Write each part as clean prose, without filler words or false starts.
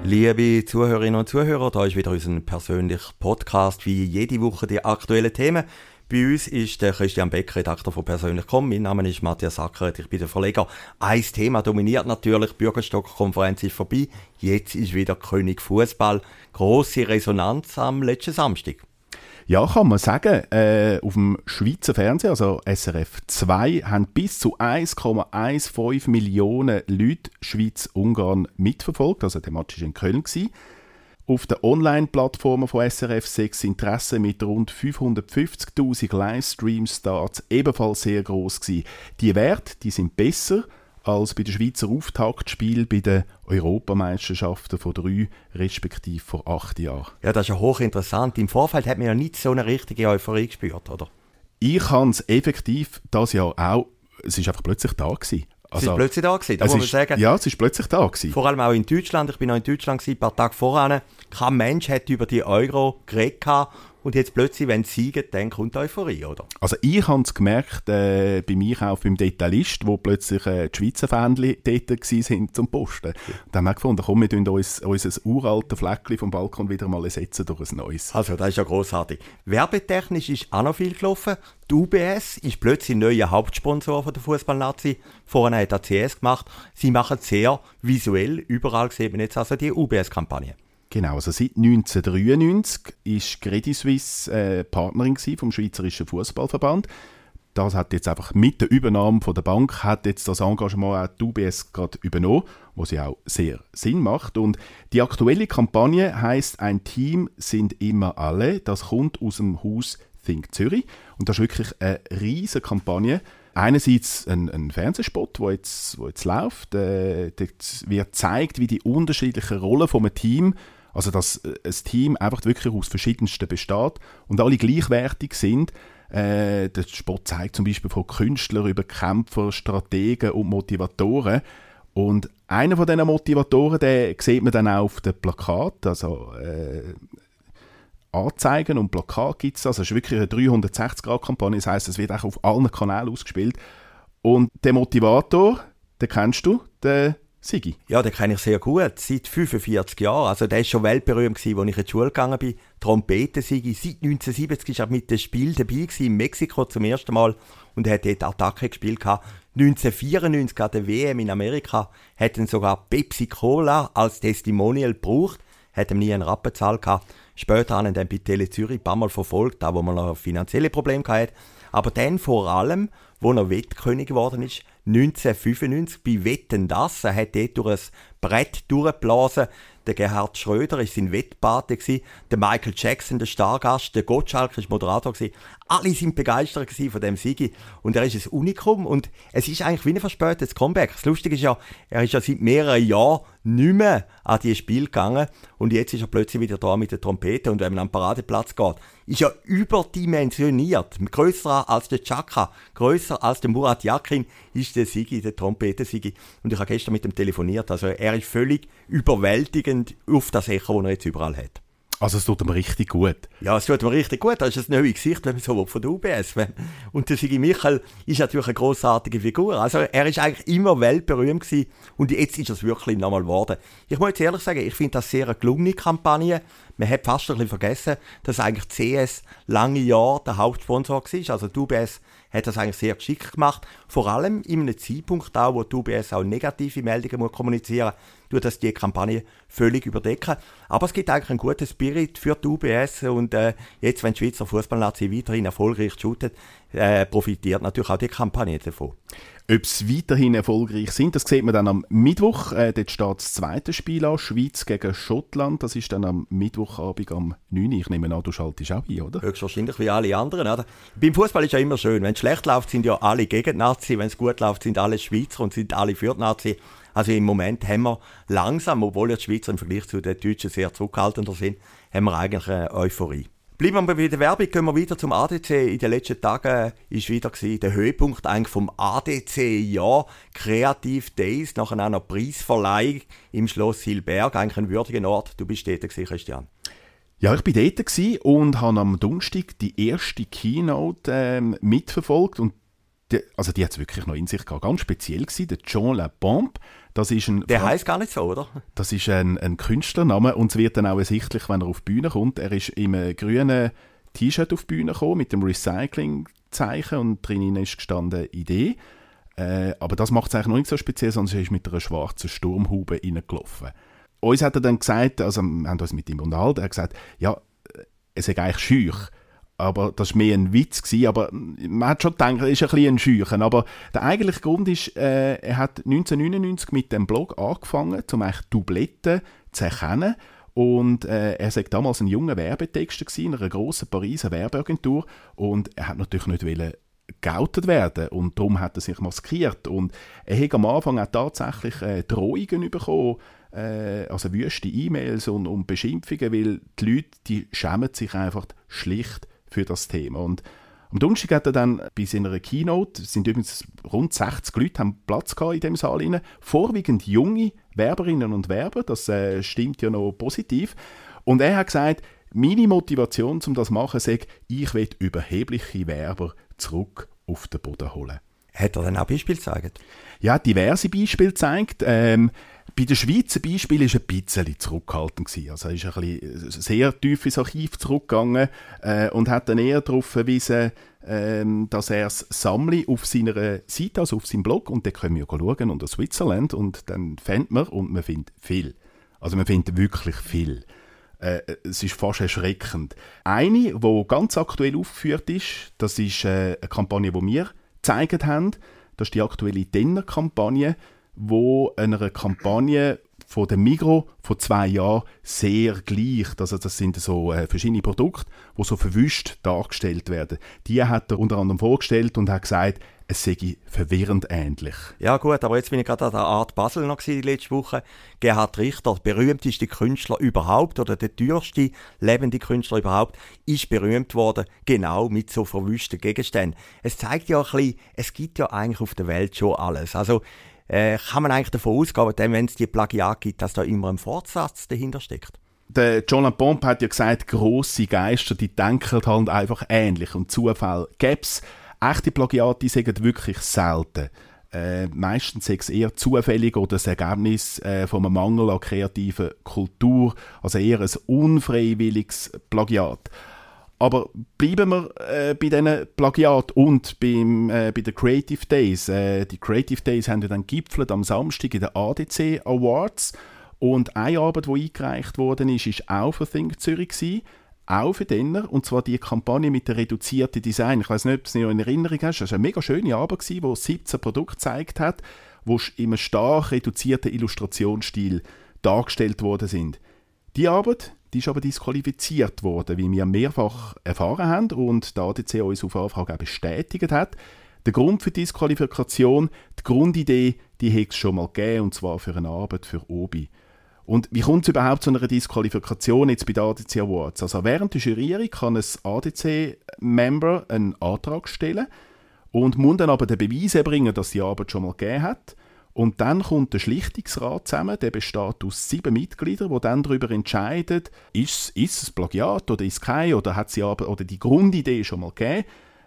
Liebe Zuhörerinnen und Zuhörer, da ist wieder unser persönlicher Podcast, wie jede Woche die aktuellen Themen. Bei uns ist der Christian Beck, Redakteur von Persönlich.com. Mein Name ist Matthias Sackeret, ich bin der Verleger. Ein Thema dominiert natürlich, die Bürgerstock-Konferenz ist vorbei. Jetzt ist wieder König Fußball. Grosse Resonanz am letzten Samstag. Ja, kann man sagen. Auf dem Schweizer Fernsehen, also SRF 2, haben bis zu 1,15 Millionen Leute Schweiz-Ungarn mitverfolgt. Also der Match war in Köln. Auf den Online-Plattformen von SRF 6 Interesse mit rund 550'000 Livestream-Starts ebenfalls sehr gross gewesen. Die Werte, die sind besser als bei den Schweizer Auftaktspielen bei den Europameisterschaften von 3 respektive vor 8 Jahren. Ja, das ist ja hochinteressant. Im Vorfeld hat man ja nicht so eine richtige Euphorie gespürt, oder? Ich habe es effektiv dieses Jahr auch, es ist einfach plötzlich da gewesen. Es ist plötzlich da gewesen, da muss man sagen. Ja, es ist plötzlich da gewesen. Vor allem auch in Deutschland. Ich bin noch in Deutschland gewesen, ein paar Tage voran. Kein Mensch hat über die Euro geredet. Und jetzt plötzlich, wenn sie siegen, dann kommt die Euphorie, oder? Also ich habe es gemerkt, beim Einkauf beim Detailist, wo plötzlich die Schweizer Fähnchen dort waren zum Posten. Da haben wir gefunden, komm, wir tun unser uraltes Fleckchen vom Balkon wieder mal ersetzen durch ein neues. Also, das ist ja grossartig. Werbetechnisch ist auch noch viel gelaufen. Die UBS ist plötzlich neuer Hauptsponsor von der Fußballnazi. Vorher hat ACS gemacht. Sie machen sehr visuell. Überall sieht man jetzt also die UBS-Kampagne. Genau, also seit 1993 war Credit Suisse Partnerin vom Schweizerischen Fußballverband. Das hat jetzt einfach mit der Übernahme von der Bank hat jetzt das Engagement auch die UBS gerade übernommen, was ja auch sehr Sinn macht. Und die aktuelle Kampagne heisst «Ein Team sind immer alle». Das kommt aus dem Haus Think Zürich. Und das ist wirklich eine riesige Kampagne. Einerseits ein Fernsehspot, der jetzt läuft. Dort wird gezeigt, wie die unterschiedlichen Rollen von einem Team, also dass ein Team einfach wirklich aus verschiedensten besteht und alle gleichwertig sind. Der Spot zeigt zum Beispiel von Künstlern über Kämpfer, Strategen und Motivatoren. Und einer von diesen Motivatoren, den sieht man dann auch auf dem Plakat. Also Anzeigen und Plakat gibt es. Also es ist wirklich eine 360-Grad-Kampagne. Das heisst, es wird auch auf allen Kanälen ausgespielt. Und der Motivator, den kennst du, den Sigi? Ja, den kenne ich sehr gut. Seit 45 Jahren. Also der war schon weltberühmt, als ich in die Schule gegangen bin. Trompeten-Sigi. Seit 1970 war er mit dem Spiel dabei in Mexiko zum ersten Mal. Und er hat dort Attacke gespielt. 1994 an der WM in Amerika hat ihn sogar Pepsi Cola als Testimonial gebraucht. Hat ihm nie einen Rappen gezahlt. Später haben ihn dann bei Tele Zürich ein paar Mal verfolgt, auch wo man noch finanzielle Probleme hatte. Aber dann vor allem, wo er Wettkönig geworden ist, 1995 bei Wetten, das. Er hat dort durch ein Brett durchgeblasen. Der Gerhard Schröder war sein Wettpate. Der Michael Jackson, der Stargast. Der Gottschalk war Moderator. Alle waren begeistert von dem Sigi. Und er ist ein Unikum. Und es ist eigentlich wie ein verspätetes Comeback. Das Lustige ist ja, er ist ja seit mehreren Jahren nicht mehr an dieses Spiel gegangen. Und jetzt ist er plötzlich wieder da mit der Trompete. Und wenn man am Paradeplatz geht, ist er überdimensioniert. Grösser als der Chaka, grösser als der Murat Yakin ist der Sigi, der Trompeten-Sigi. Und ich habe gestern mit ihm telefoniert. Also er ist völlig überwältigend auf das Echo, das er jetzt überall hat. Also es tut ihm richtig gut. Ja, es tut ihm richtig gut. Das ist ein neues Gesicht, wenn man so will, von der UBS. Und der Sigi Michel ist natürlich eine grossartige Figur. Also er ist eigentlich immer weltberühmt gewesen und jetzt ist es wirklich nochmal geworden. Ich muss jetzt ehrlich sagen, ich finde das sehr eine gelungene Kampagne. Man hat fast ein bisschen vergessen, dass eigentlich CS lange Jahre der Hauptsponsor war. Also die UBS hat das eigentlich sehr geschickt gemacht. Vor allem in einem Zeitpunkt auch, wo die UBS auch negative Meldungen kommunizieren muss, tut das die Kampagne völlig überdecken. Aber es gibt eigentlich einen guten Spirit für die UBS und jetzt, wenn die Schweizer Fußballnazi weiterhin erfolgreich shootet, profitiert natürlich auch die Kampagne davon. Ob sie weiterhin erfolgreich sind, das sieht man dann am Mittwoch. Dort steht das zweite Spiel an, Schweiz gegen Schottland. Das ist dann am Mittwochabend am 9 Uhr. Ich nehme an, du schaltest auch ein, oder? Höchstwahrscheinlich wie alle anderen. Oder? Beim Fußball ist ja immer schön. Wenn es schlecht läuft, sind ja alle gegen die Nazi. Wenn es gut läuft, sind alle Schweizer und sind alle für die Nazi. Also im Moment haben wir langsam, obwohl die Schweizer im Vergleich zu den Deutschen sehr zurückhaltender sind, haben wir eigentlich eine Euphorie. Bleiben wir bei der Werbung, gehen wir wieder zum ADC. In den letzten Tagen war wieder der Höhepunkt eigentlich vom ADC-Jahr. Creative Days, nachher auch noch Preisverleihung im Schloss Hilberg. Eigentlich ein würdiger Ort. Du bist dort gewesen, Christian. Ja, ich war dort und habe am Donnerstag die erste Keynote mitverfolgt. Und Die hat es wirklich noch in sich gehabt. Ganz speziell gewesen, der Jean Lapompe. Der heisst gar nicht so, oder? Das ist ein Künstlername und es wird dann auch ersichtlich, wenn er auf die Bühne kommt. Er ist in einem grünen T-Shirt auf die Bühne gekommen, mit dem Recycling-Zeichen und drinnen ist gestanden «Idee». Aber das macht es eigentlich noch nicht so speziell, sondern er ist mit einer schwarzen Sturmhaube reingelaufen. Uns hat er dann gesagt, also wir haben uns mit ihm unterhalten, er hat gesagt, ja, es ist eigentlich schüch. Aber das war mehr ein Witz gewesen, aber man hat schon gedacht, er ist ein bisschen ein Scheuchen. Aber der eigentliche Grund ist, er hat 1999 mit dem Blog angefangen, um eigentlich Doubletten zu erkennen. Und er war damals ein junger Werbetexter in einer grossen Pariser Werbeagentur und er hat natürlich nicht geoutet werden und darum hat er sich maskiert. Und er hat am Anfang auch tatsächlich Drohungen bekommen, also wüste E-Mails und Beschimpfungen, weil die Leute, die schämen sich einfach schlicht für das Thema. Und am Donnerstag hat er dann bei seiner Keynote, es sind übrigens rund 60 Leute, haben Platz gehabt in dem Saal rein, vorwiegend junge Werberinnen und Werber, das stimmt ja noch positiv. Und er hat gesagt, meine Motivation, um das zu machen, sei, ich will überhebliche Werber zurück auf den Boden holen. Hat er dann auch Beispiele gezeigt? Ja, diverse Beispiele gezeigt. Bei den Schweizer Beispielen war er ein bisschen zurückhaltend. Also er ist ein bisschen sehr tief ins Archiv zurückgegangen und hat dann eher darauf verwiesen, dass er das Sammle auf seiner Seite, also auf seinem Blog, und da können wir schauen, unter Switzerland, und dann findet man, und man findet viel. Also man findet wirklich viel. Es ist fast erschreckend. Eine, die ganz aktuell aufgeführt ist, das ist eine Kampagne, die wir gezeigt haben. Das ist die aktuelle Denner-Kampagne, wo einer Kampagne von der Migros vor 2 Jahren sehr gleicht. Also das sind so verschiedene Produkte, die so verwischt dargestellt werden. Die hat er unter anderem vorgestellt und hat gesagt, es sei verwirrend ähnlich. Ja gut, aber jetzt bin ich gerade an der Art Basel noch die letzte Woche. Gerhard Richter, der berühmteste Künstler überhaupt oder der teuerste lebende Künstler überhaupt, ist berühmt worden, genau mit so verwischten Gegenständen. Es zeigt ja ein bisschen, es gibt ja eigentlich auf der Welt schon alles. Also kann man eigentlich davon ausgehen, wenn es die Plagiat gibt, dass da immer ein Fortsatz dahinter steckt? Der Jean Lapompe hat ja gesagt, grosse Geister, die denken halt einfach ähnlich und Zufall gäbe es. Echte Plagiate sind wirklich selten. Meistens sind es eher zufällig oder das Ergebnis von einem Mangel an kreativer Kultur, also eher ein unfreiwilliges Plagiat. Aber bleiben wir bei diesen Plagiat und bei den Creative Days. Die Creative Days haben ja dann gipfelt am Samstag in den ADC Awards. Und eine Arbeit, die eingereicht worden ist, war auch für Think Zürich gewesen, auch für Denner, und zwar die Kampagne mit dem reduzierten Design. Ich weiss nicht, ob du es noch in Erinnerung hast. Das war eine mega schöne Arbeit, die 17 Produkte gezeigt hat, die in einem stark reduzierten Illustrationsstil dargestellt worden sind. Die Arbeit, die ist aber disqualifiziert worden, wie wir mehrfach erfahren haben und der ADC uns auf Anfrage auch bestätigt hat. Der Grund für die Disqualifikation, die Grundidee, die hätte es schon mal gegeben, und zwar für eine Arbeit für Obi. Und wie kommt es überhaupt zu einer Disqualifikation jetzt bei den ADC Awards? Also während der Jurierung kann ein ADC-Member einen Antrag stellen und muss dann aber den Beweis erbringen, dass die Arbeit schon mal gegeben hat. Und dann kommt der Schlichtungsrat zusammen, der besteht aus 7 Mitgliedern, die dann darüber entscheiden, ist es Plagiat oder ist es kein, oder hat sie aber, oder die Grundidee schon mal gegeben.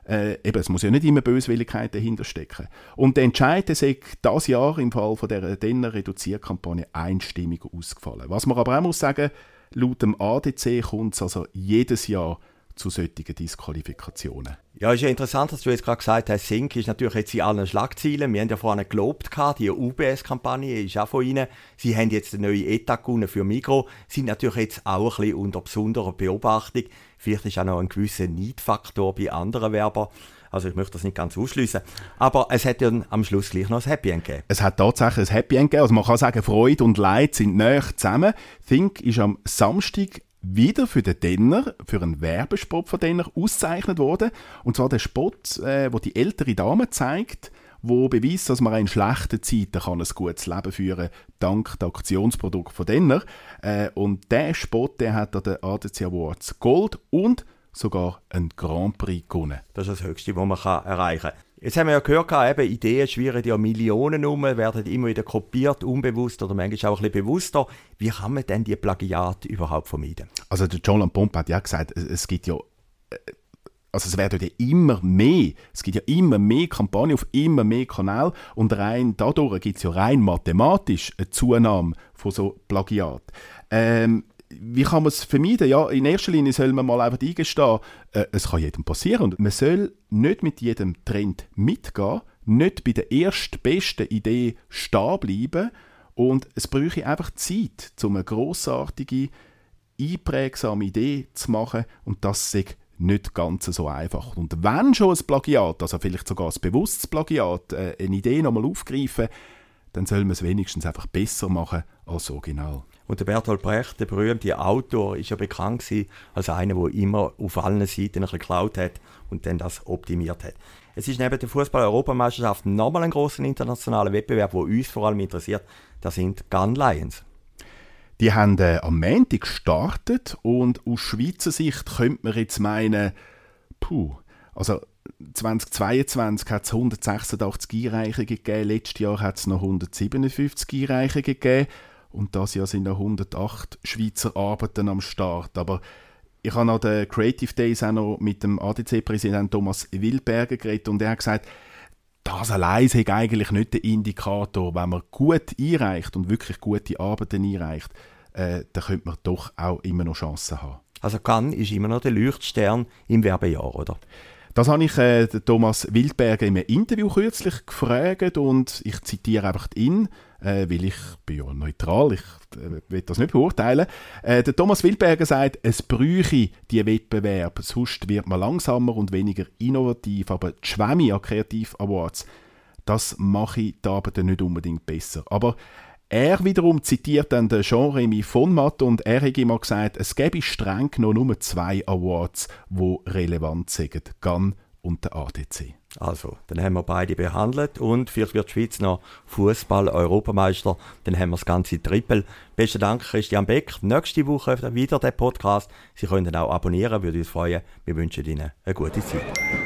Es muss ja nicht immer Böswilligkeit dahinter stecken. Und der Entscheid ist dieses Jahr im Fall von dieser Denner Reduzierkampagne einstimmig ausgefallen. Was man aber auch muss sagen, laut dem ADC kommt es also jedes Jahr zu solchen Disqualifikationen. Ja, ist ja interessant, dass du jetzt gerade gesagt hast, Sync ist natürlich jetzt in allen Schlagzeilen. Wir haben ja vorhin gelobt, die UBS-Kampagne ist auch von Ihnen. Sie haben jetzt eine neue Etat gewonnen für Migros, sind natürlich jetzt auch ein bisschen unter besonderer Beobachtung. Vielleicht ist auch noch ein gewisser Neidfaktor bei anderen Werbern. Also ich möchte das nicht ganz ausschliessen. Aber es hat ja am Schluss gleich noch ein Happy End gegeben. Es hat tatsächlich ein Happy End gegeben. Also man kann sagen, Freude und Leid sind nahe zusammen. Think ist am Samstag wieder für den Denner, für einen Werbespot von Denner ausgezeichnet worden. Und zwar der Spot, wo die ältere Dame zeigt, wo beweist, dass man in schlechten Zeiten kann ein gutes Leben führen kann, dank der Aktionsprodukte von Denner. Und der Spot, der hat an den ADC Awards Gold und sogar einen Grand Prix gewonnen. Das ist das Höchste, was man erreichen kann. Jetzt haben wir ja gehört, eben Ideen schwirren ja Millionen um, werden immer wieder kopiert, unbewusst oder manchmal auch ein bisschen bewusster. Wie kann man denn die Plagiate überhaupt vermeiden? Also der Jean Lapompe hat ja gesagt, es gibt ja Also es werden ja immer mehr. Es gibt ja immer mehr Kampagnen auf immer mehr Kanälen und rein dadurch gibt es ja rein mathematisch eine Zunahme von so Plagiat. Wie kann man es vermeiden? Ja, in erster Linie soll man mal einfach eingestehen, es kann jedem passieren. Und man soll nicht mit jedem Trend mitgehen, nicht bei der erstbesten Idee stehen bleiben. Und es bräuchte einfach Zeit, um eine grossartige, einprägsame Idee zu machen. Und das ist nicht ganz so einfach. Und wenn schon ein Plagiat, also vielleicht sogar ein bewusstes Plagiat, eine Idee nochmal aufgreifen, dann soll man es wenigstens einfach besser machen als original. Und der Bertolt Brecht, der berühmte Autor, ist ja bekannt gewesen als einer, der immer auf allen Seiten ein bisschen geklaut hat und dann das optimiert hat. Es ist neben der Fußball-Europameisterschaft nochmal ein grosser internationaler Wettbewerb, der uns vor allem interessiert. Das sind Gun Lions. Die haben am Montag gestartet und aus Schweizer Sicht könnte man jetzt meinen, also 2022 hat es 186 Einreichungen gegeben, letztes Jahr hat es noch 157 Einreichungen gegeben und dieses Jahr sind noch 108 Schweizer Arbeiten am Start. Aber ich habe an den Creative Days auch noch mit dem ADC-Präsidenten Thomas Wildberger geredet und er hat gesagt, das allein ist eigentlich nicht der Indikator. Wenn man gut einreicht und wirklich gute Arbeiten einreicht, dann könnte man doch auch immer noch Chancen haben. Also Cannes ist immer noch der Leuchtstern im Werbejahr, oder? Das habe ich Thomas Wildberger in einem Interview kürzlich gefragt und ich zitiere einfach ihn, weil ich bin ja neutral, ich will das nicht beurteilen. Der Thomas Wildberger sagt, es bräuche die Wettbewerb, sonst wird man langsamer und weniger innovativ, aber die Schwemme an Creative Awards, das mache die Arbeit nicht unbedingt besser. Aber er wiederum zitiert dann den Jean-Remy von Matt und er hat immer gesagt, es gäbe streng genommen nur 2 Awards, die relevant sind, Cannes und der ADC. Also, dann haben wir beide behandelt und vielleicht wird die Schweiz noch Fußball-Europameister, dann haben wir das ganze Triple. Besten Dank, Christian Beck. Nächste Woche wieder der Podcast. Sie können ihn auch abonnieren, würde uns freuen. Wir wünschen Ihnen eine gute Zeit.